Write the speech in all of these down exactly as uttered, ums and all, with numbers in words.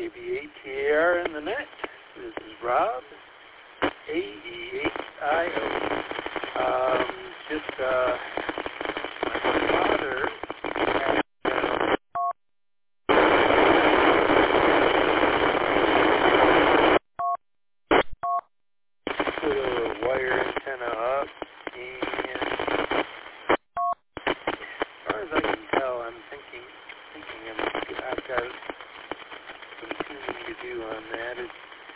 K B A T A R in the net. This is Rob, A E H I O. Um, just, uh, my father had put a wire antenna up, and as far as I can tell, I'm thinking, thinking I'm, I've got some tuning to do on that. It's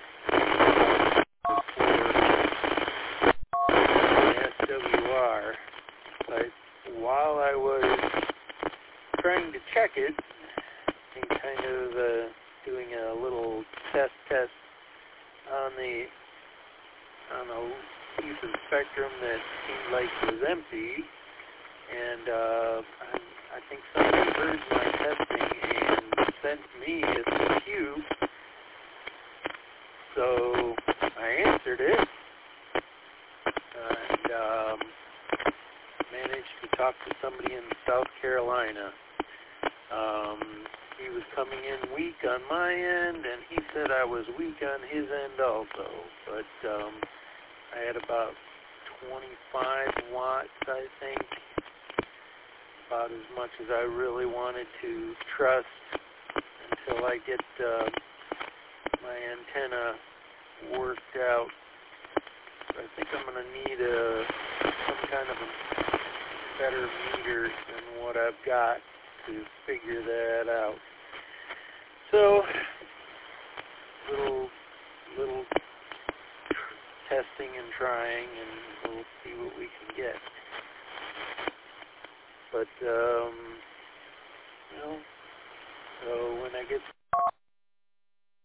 S W R, but while I was trying to check it and kind of uh, doing a little test test on the on a piece of spectrum that seemed like it was empty, and uh, I, I think somebody heard my testing and sent me a cue, so I answered it and um, managed to talk to somebody in South Carolina. Um, he was coming in weak on my end, and he said I was weak on his end also, but um, I had about twenty-five watts, I think, about as much as I really wanted to trust until I get uh, my antenna worked out. So I think I'm going to need a, some kind of a better meter than what I've got to figure that out. So, little, little testing and trying, and we'll see what we can get. But, um, you know, so when I get